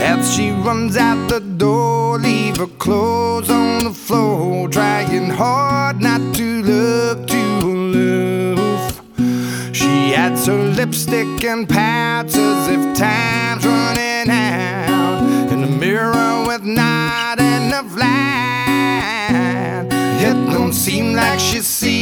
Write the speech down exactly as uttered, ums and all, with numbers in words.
As she runs out the door, leave her clothes on the floor, trying hard not to look too aloof. She adds her lipstick and pouts as if time's running out, in the mirror with not enough light. It don't seem like she sees